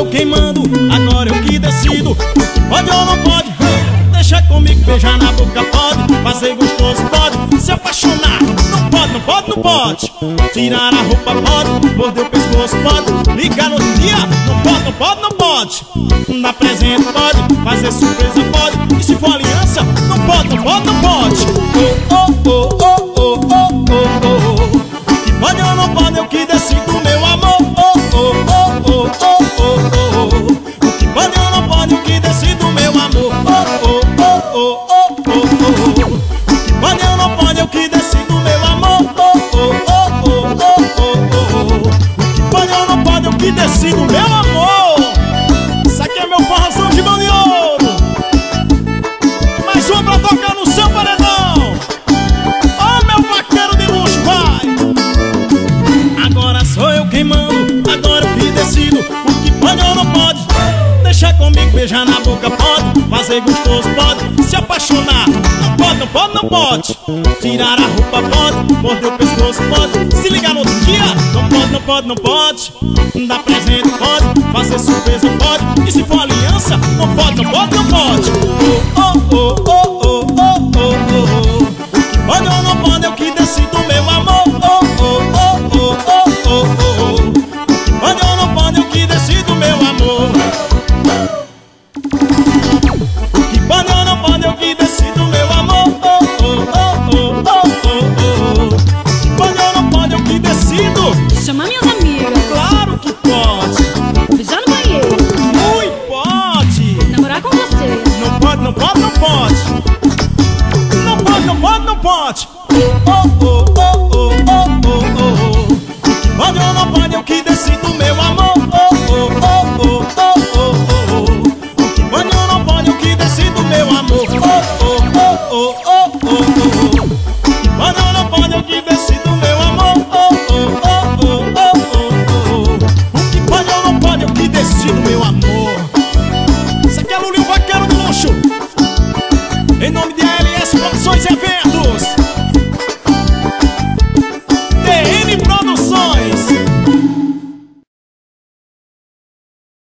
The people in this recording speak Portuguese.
quem mando, agora eu que decido. Pode ou não pode? Deixa comigo, beijar na boca pode, fazer gostoso pode, se apaixonar não pode, não pode, não pode. Tirar a roupa pode, morder o pescoço pode, ligar no outro dia não pode, não pode, não pode. Dar presente pode, fazer surpresa pode, e se for aliança não pode, não pode, não pode. Oh, oh, oh, oh, oh, oh, oh, oh. Que pode ou não pode, eu que decido, meu amor. Oh, oh, oh, oh, oh, oh, oh. O que pode ou não pode, eu que decido, meu amor. Oh, oh, oh, oh, oh, oh, oh. O que pode ou não pode, eu que decido, meu amor. Oh, oh, oh, oh, oh, oh, oh. O que pode ou não pode, eu que decido, meu amor. Isso aqui é meu forrozão de mão de ouro. Mais uma pra tocar no seu paredão. Oh, meu vaqueiro de luxo, vai. Agora sou eu quem mando, agora eu que decido. O que pode ou não pode, deixar comigo, beijar na boca pode, fazer gostoso pode, se apaixonar não pode, não pode, não pode. Tirar a roupa pode, morder o pescoço pode, se ligar no outro dia não pode, não pode, não pode. Dar presente pode, fazer surpresa pode, e se for aliança não pode, não pode, não pode. Oh, oh, oh, oh, oh, oh, oh, oh. O que pode ou não pode, eu que decido, meu amor. Oh, oh, oh, oh, oh, oh, oh. O que pode ou não pode, eu que decido, meu amor. O que pode ou não pode, eu que decido, meu amor. Oh, oh, oh, oh, oh, oh. O que pode ou não pode, eu que decido. Chamar minhas amigas. Claro que pode. Beijar no banheiro. Ui, pode. Namorar com você. Não pode, não pode, não pode. Não pode, não pode, não pode. Oh, oh, oh, oh, oh, oh, oh. O que pode ou não pode, eu que decido, meu amor. Oh, oh, oh, oh, oh, oh, oh. O que pode ou não pode, eu que decido, meu amor. Oh, oh, oh, oh, oh, oh, oh. O que pode ou não pode, eu que decido, meu amor. Oh, oh, oh, oh, oh, oh. O que pode ou não pode, eu que decido, meu amor. Isso aqui é Lulinho Vaqueiro do Luxo, em nome de ALS Produções e Eventos.